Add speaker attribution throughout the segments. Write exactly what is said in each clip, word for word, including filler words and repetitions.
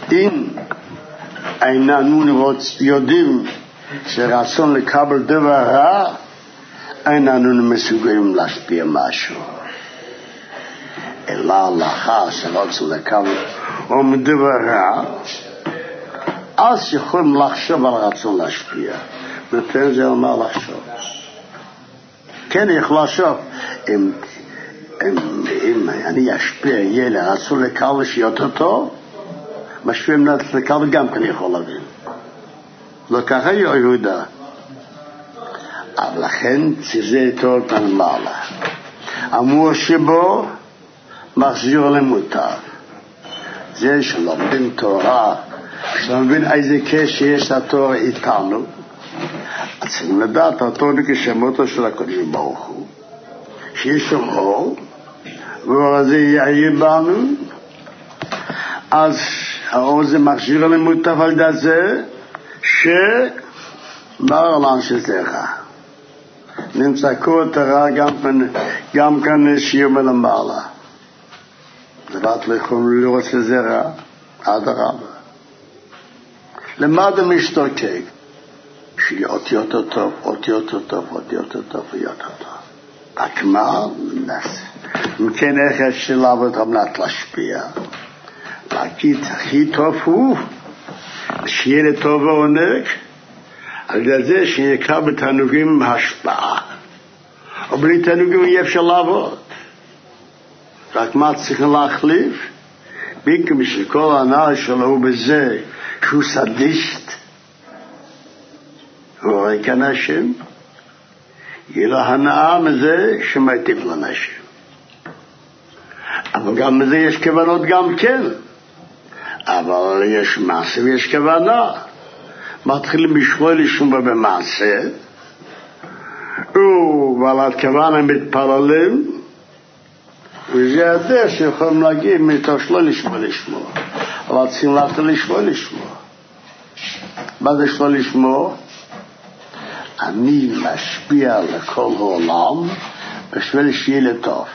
Speaker 1: אם איננו יודעים שרצון לקבל דבר רע, איננו מסוגלים להשפיע משהו. אלא לאחר שרוצים לקבל או דבר רע, אז יכולים לחשוב על רצון להשפיע. ולפעמים זה אומר לחשוב. כן, יכול לחשוב, אם, אם, אם אני אשפיע, יהיה לי רצון לקבל שיותר טוב, משפיעים לקבל גם כן יכול להבין. לא ככה יהודה. אבל לכן זה טוב למעלה. אמור שבו מחזיר למותר. זה שלומדים תורה, שלומדים איזה קשר יש לתורה איתנו, אז צריכים לדעת התורה כשמותו של הקדוש ברוך הוא, שיש שם אור, והאור הזה יאיר בנו, אז האור הזה מחזיר למותר על ידי זה, שבאר לנו שזה רע. נמצא כל תורה גם כאן שיר מלמעלה. דבר לא יכולים לראות שזה רע, עד הרבה. למד המשתוקק, שיהיה אותי יותר טוב, אותי יותר טוב, אותי יותר טוב, יותר טוב. רק מה? נעשה. אם כן, איך יש לעבוד המנת להשפיע? להגיד, הכי טוב הוא, שיהיה לטוב ועונג, על ידי זה שיקרא בתענוגים השפעה. או בלי תענוגים אי אפשר לעבוד. רק מה צריכים להחליף? ביקם שכל הנאה שלו הוא בזה שהוא סדיסט, הוא רואה כאנשים, יהיה לו הנאה מזה שמטיף לאנשים. אבל גם מזה יש כוונות גם כן. אבל יש מעשה ויש כוונה. מתחילים לשמוע לשמוע במעשה, ועל הכוונה מתפללים, וזה הדרך שיכולים להגיד מתוך לא לשמוע לשמוע. אבל צריכים להתחיל לשמוע לשמוע. מה זה שלא לשמוע? אני משפיע לכל העולם בשביל שיהיה לטוב.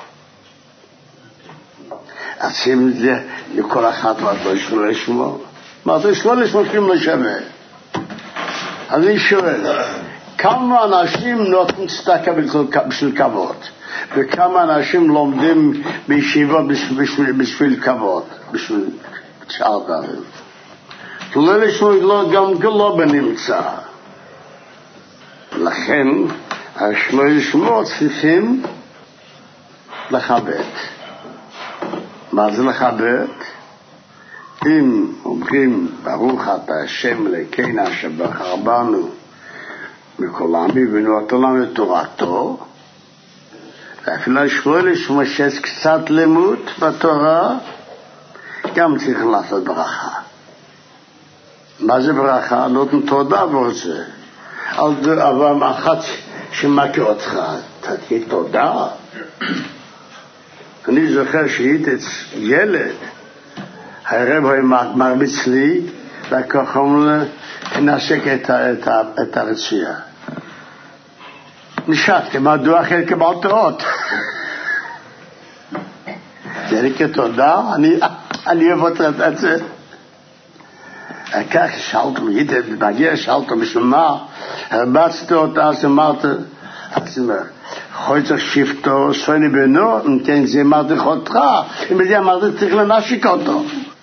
Speaker 1: אז אם זה לכל אחת ואת לא לשמוע לשמוע, מה זה שלא לשמוע כלום לא שווה? אז אני שואל, כמה אנשים נותנים צדקה בשביל כבוד? וכמה אנשים לומדים בישיבה בשביל, בשביל כבוד, בשביל שאר דברים? לא לשמוע גם לא בנמצא. לכן, שלא לשמוע צריכים לכבד. מה זה לכבד? אם אומרים ברוך אתה השם אלוקינו אשר בחר בנו מכל עמים ונתן לנו את תורתו, ואפילו שלא לשמוע שיש קצת לימוד בתורה, גם צריכים לעשות ברכה. מה זה ברכה? נותן תודה ורוצה. על דבר אחת שמכה אותך, תתהיה תודה. אני זוכר שהייתי ילד, הרב היה מרביץ לי, וכוחם לנשק את הרצויה. נשארתי, מדוע אחר קיבלת אות? זה לי כתודה, אני אוהב את זה. כך שאלתם, הייתי מגיע, שאלתם בשביל מה, הרבצתי אותה, אז אמרתי, אז אמרתי, חויצר שיפטו, סוני בנו, אם כן זה אמרתי חותך, אם זה אמרתי צריך לנשק אותו.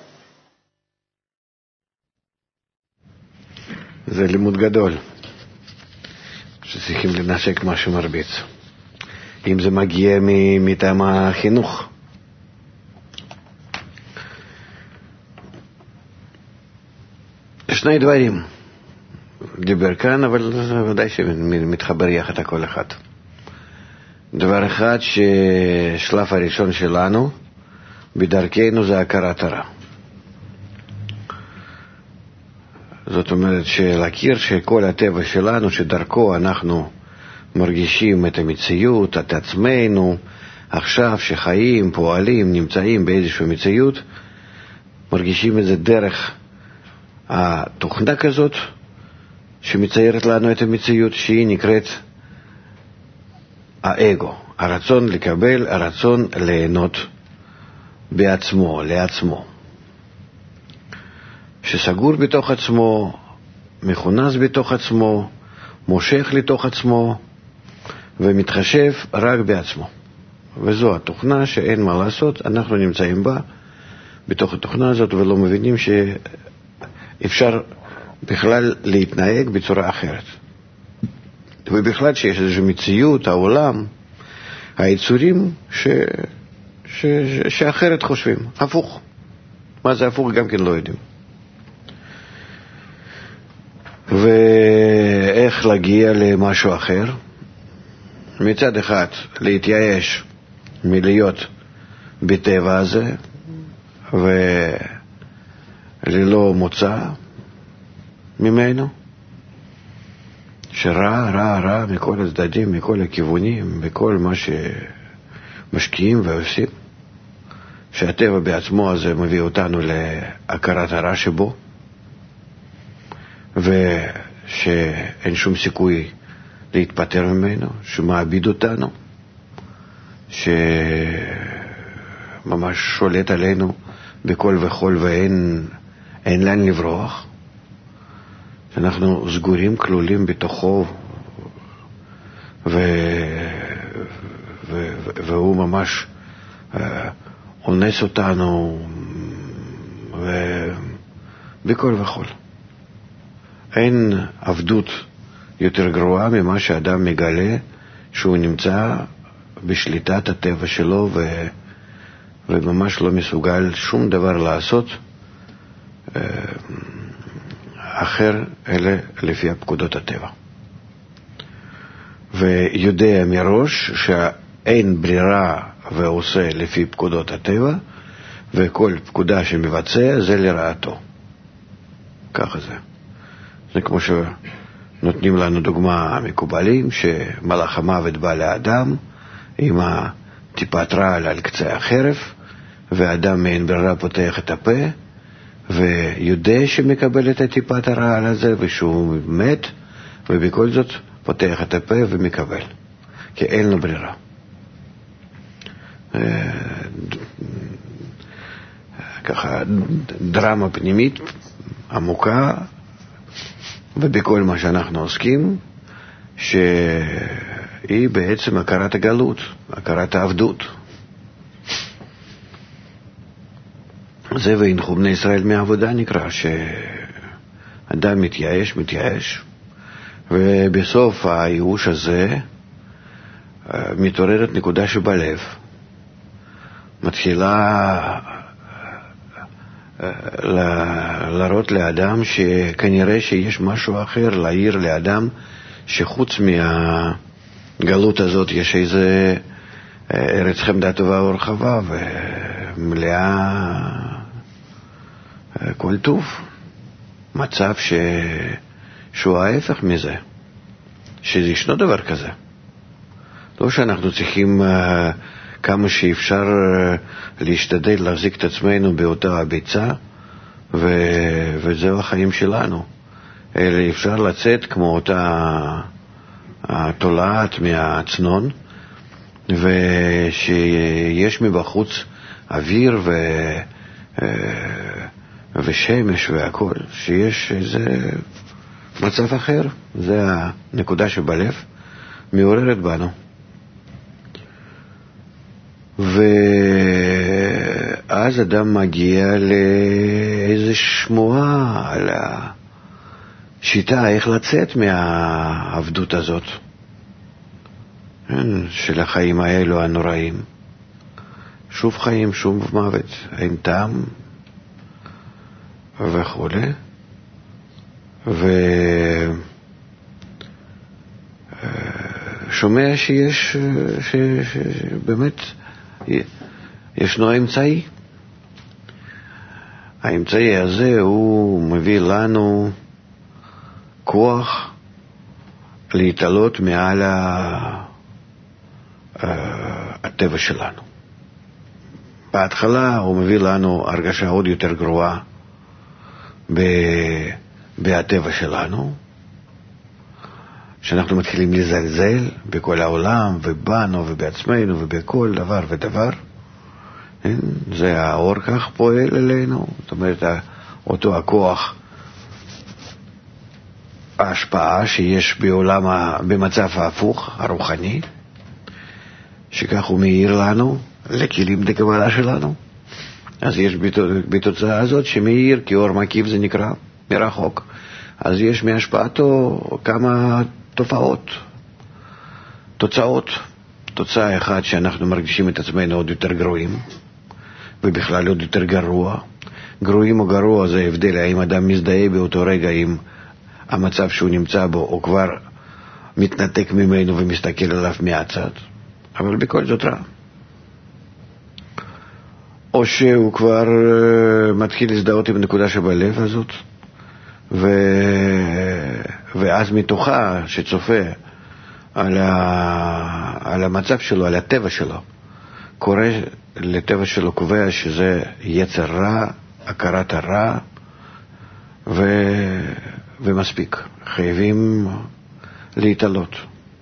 Speaker 2: זה לימוד גדול, שצריכים לנשק מה שמרביץ. אם זה מגיע מטעם החינוך. שני דברים דיבר כאן, אבל ודאי שמתחבר יחד הכל אחד. דבר אחד, ששלב הראשון שלנו בדרכנו זה הכרת הרע. זאת אומרת שלהכיר שכל הטבע שלנו, שדרכו אנחנו מרגישים את המציאות, את עצמנו, עכשיו שחיים, פועלים, נמצאים באיזושהי מציאות, מרגישים את זה דרך התוכנה כזאת שמציירת לנו את המציאות, שהיא נקראת האגו, הרצון לקבל, הרצון ליהנות בעצמו, לעצמו. שסגור בתוך עצמו, מכונס בתוך עצמו, מושך לתוך עצמו, ומתחשב רק בעצמו. וזו התוכנה שאין מה לעשות, אנחנו נמצאים בה, בתוך התוכנה הזאת, ולא מבינים שאפשר בכלל להתנהג בצורה אחרת. ובכלל שיש איזושהי מציאות, העולם, היצורים ש... ש... ש... שאחרת חושבים, הפוך. מה זה הפוך גם כן לא יודעים. ואיך להגיע למשהו אחר? מצד אחד להתייאש מלהיות בטבע הזה וללא מוצא ממנו, שרע, רע, רע מכל הצדדים, מכל הכיוונים, בכל מה שמשקיעים ועושים, שהטבע בעצמו הזה מביא אותנו להכרת הרע שבו, ושאין שום סיכוי להתפטר ממנו, שמעביד אותנו, שממש שולט עלינו בכל וכל ואין אין לאן לברוח, שאנחנו סגורים, כלולים בתוכו, ו... ו... והוא ממש אונס אותנו בכל וכל. אין עבדות יותר גרועה ממה שאדם מגלה שהוא נמצא בשליטת הטבע שלו ו... וממש לא מסוגל שום דבר לעשות אחר אלא לפי הפקודות הטבע. ויודע מראש שאין ברירה ועושה לפי פקודות הטבע, וכל פקודה שמבצע זה לרעתו. ככה זה. זה כמו שנותנים לנו דוגמה מקובלים, שמלאך המוות בא לאדם עם טיפת רעל על קצה החרב, ואדם מאין ברירה פותח את הפה, ויודע שמקבל את הטיפת הרעל הזה, ושהוא מת, ובכל זאת פותח את הפה ומקבל, כי אין לו ברירה. ככה דרמה פנימית עמוקה, ובכל מה שאנחנו עוסקים, שהיא בעצם הכרת הגלות, הכרת העבדות. זה והנחו בני ישראל מעבודה נקרא, שאדם מתייאש, מתייאש, ובסוף הייאוש הזה מתעוררת נקודה שבלב, מתחילה להראות לאדם שכנראה שיש משהו אחר, להעיר לאדם שחוץ מהגלות הזאת יש איזה ארץ חמדה טובה ורחבה ומלאה כל טוב, מצב ש... שהוא ההפך מזה, שישנו דבר כזה. לא שאנחנו צריכים כמה שאפשר להשתדל להחזיק את עצמנו באותה הביצה, ו... וזהו החיים שלנו. אלא אפשר לצאת כמו אותה התולעת מהצנון, ושיש מבחוץ אוויר ו... ושמש והכל, שיש איזה מצב אחר. זה הנקודה שבלב מעוררת בנו. ואז אדם מגיע לאיזו שמועה על השיטה איך לצאת מהעבדות הזאת של החיים האלו הנוראים. שוב חיים, שוב מוות, אין טעם וכו'. ושומע שיש ש... ש... באמת ישנו אמצעי. האמצעי הזה הוא מביא לנו כוח להתעלות מעל הטבע שלנו. בהתחלה הוא מביא לנו הרגשה עוד יותר גרועה בהטבע שלנו, שאנחנו מתחילים לזלזל בכל העולם ובנו ובעצמנו ובכל דבר ודבר. זה האור כך פועל אלינו, זאת אומרת אותו הכוח ההשפעה שיש בעולם, במצב ההפוך, הרוחני, שכך הוא מאיר לנו לכלים לקבלה שלנו. אז יש בתוצאה הזאת שמאיר כאור מקיף, זה נקרא מרחוק. אז יש מהשפעתו כמה תופעות, תוצאות. תוצאה אחת שאנחנו מרגישים את עצמנו עוד יותר גרועים, ובכלל עוד יותר גרוע. גרועים או גרוע זה הבדל, האם אדם מזדהה באותו רגע עם המצב שהוא נמצא בו, או כבר מתנתק ממנו ומסתכל עליו מהצד, אבל בכל זאת רע. או שהוא כבר מתחיל להזדהות עם נקודה שבלב הזאת, ו... ואז מתוכה שצופה על, ה... על המצב שלו, על הטבע שלו, קורא לטבע שלו, קובע שזה יצר רע, הכרת הרע, ו... ומספיק, חייבים להתעלות.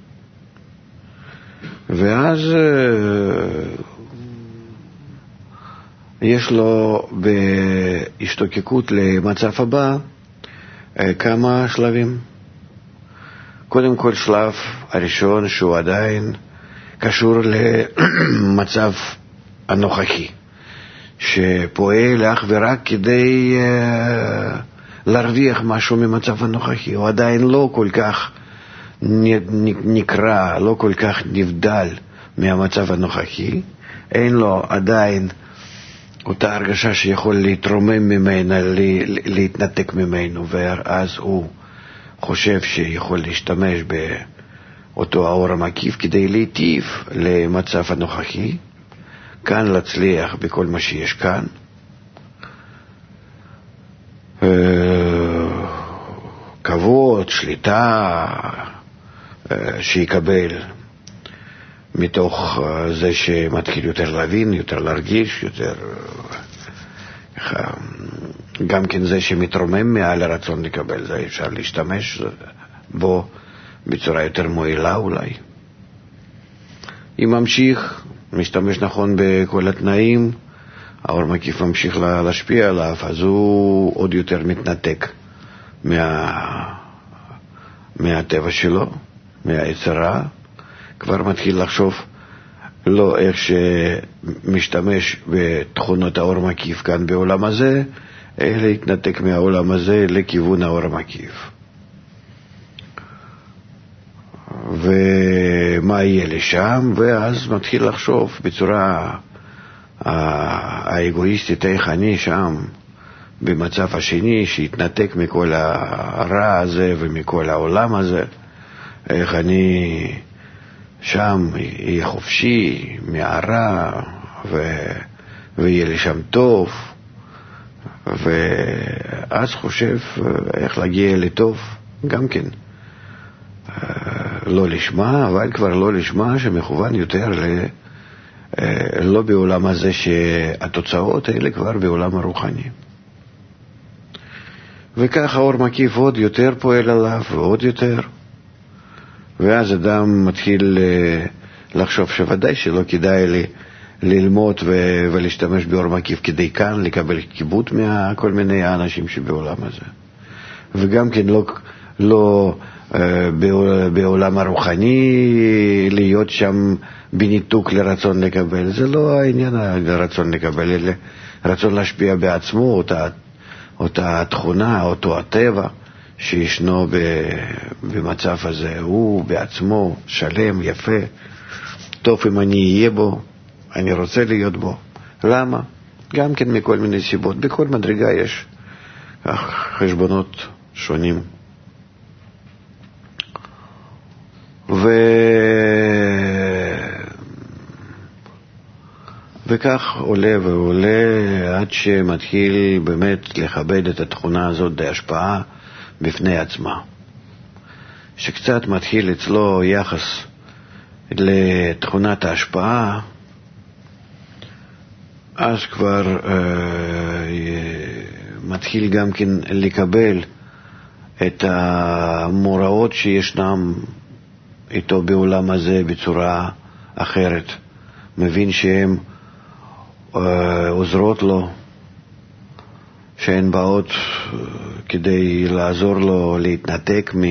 Speaker 2: ואז יש לו בהשתוקקות למצב הבא כמה שלבים. קודם כל שלב הראשון שהוא עדיין קשור למצב הנוכחי, שפועל אך ורק כדי להרוויח משהו ממצב הנוכחי. הוא עדיין לא כל כך נקרא, לא כל כך נבדל מהמצב הנוכחי. אין לו עדיין אותה הרגשה שיכול להתרומם ממנה, להתנתק ממנו, ואז הוא חושב שיכול להשתמש באותו האור המקיף כדי להיטיב למצב הנוכחי, כאן להצליח בכל מה שיש כאן. כבוד, שליטה שיקבל מתוך זה שמתחיל יותר להבין, יותר להרגיש, יותר גם כן זה שמתרומם מעל הרצון לקבל, זה אפשר להשתמש בו בצורה יותר מועילה אולי. אם ממשיך, משתמש נכון בכל התנאים, האור מקיף ממשיך להשפיע עליו, אז הוא עוד יותר מתנתק מה, מהטבע שלו, מהיצרה, כבר מתחיל לחשוב לא איך שמשתמש בתכונות האור מקיף כאן בעולם הזה, אלא להתנתק מהעולם הזה לכיוון האור מקיף. ומה יהיה לשם? ואז מתחיל לחשוב בצורה האגואיסטית, איך אני שם במצב השני שהתנתק מכל הרע הזה ומכל העולם הזה, איך אני שם יהיה חופשי מהרע ו... ויהיה לי שם טוב, ואז חושב איך להגיע לטוב גם כן, לא לשמה, אבל כבר לא לשמה שמכוון יותר ל... לא בעולם הזה, שהתוצאות האלה כבר בעולם הרוחני. וככה האור מקיף עוד יותר פועל עליו ועוד יותר, ואז אדם מתחיל לחשוב שוודאי שלא כדאי לי ללמוד ו- ולהשתמש באור מקיף כדי כאן לקבל כיבוד מכל מיני האנשים שבעולם הזה, וגם כן לא, לא בעולם הרוחני להיות שם בניתוק לרצון לקבל. זה לא העניין הרצון לקבל, אלא רצון להשפיע בעצמו אותה, אותה תכונה, אותו הטבע שישנו במצב הזה. הוא בעצמו שלם, יפה, טוב אם אני אהיה בו, אני רוצה להיות בו. למה? גם כן מכל מיני סיבות. בכל מדרגה יש חשבונות שונים. ו... וכך עולה ועולה עד שמתחיל באמת לכבד את התכונה הזאת בהשפעה בפני עצמה, שקצת מתחיל אצלו יחס לתכונת ההשפעה, אז כבר אה, מתחיל גם כן לקבל את המוראות שישנם איתו בעולם הזה בצורה אחרת, מבין שהן אה, עוזרות לו, שהן באות כדי לעזור לו להתנתק מ...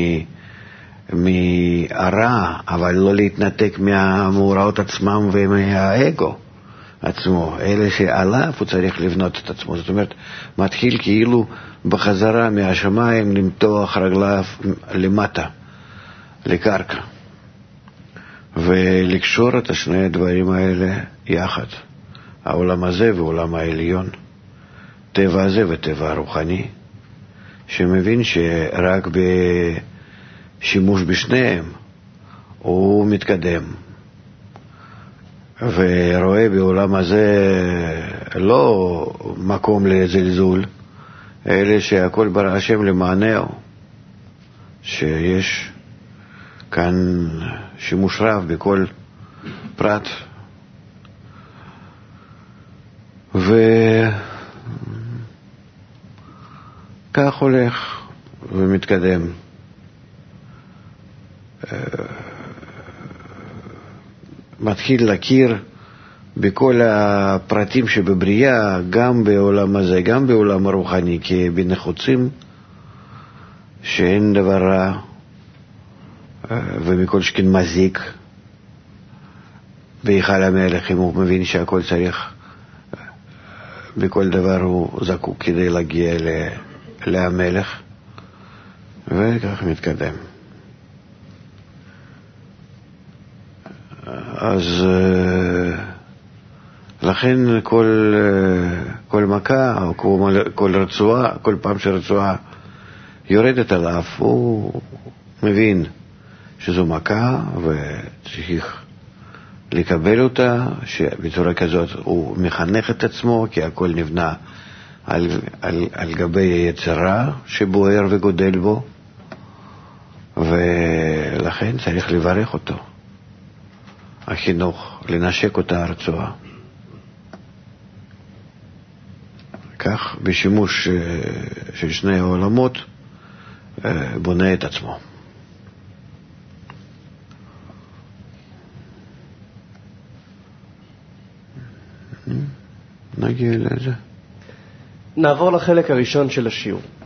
Speaker 2: מהרע, אבל לא להתנתק מהמאורעות עצמם ומהאגו עצמו, אלה שעליו הוא צריך לבנות את עצמו. זאת אומרת, מתחיל כאילו בחזרה מהשמיים למתוח רגליו למטה, לקרקע, ולקשור את השני הדברים האלה יחד, העולם הזה ועולם העליון, טבע הזה וטבע הרוחני, שמבין שרק בשימוש בשניהם הוא מתקדם, ורואה בעולם הזה לא מקום לזלזול, אלא שהכל ברא השם למענהו, שיש כאן שימוש רב בכל פרט. וכך הולך ומתקדם. מתחיל להכיר בכל הפרטים שבבריאה, גם בעולם הזה, גם בעולם הרוחני, כבנחוצים, שאין דבר רע, ומכל שכן מזיק בהיכל המלך, אם הוא מבין שהכל צריך, בכל דבר הוא זקוק כדי להגיע למלך, וכך מתקדם. אז לכן כל, כל מכה או כל, כל רצועה, כל פעם שרצועה יורדת עליו, הוא מבין שזו מכה וצריך לקבל אותה, שבצורה כזאת הוא מחנך את עצמו, כי הכל נבנה על, על, על גבי היצרה שבוער וגודל בו, ולכן צריך לברך אותו. החינוך, לנשק אותה הרצועה. כך בשימוש של שני העולמות בונה את עצמו. נגיע לזה.
Speaker 3: נעבור לחלק הראשון של השיעור.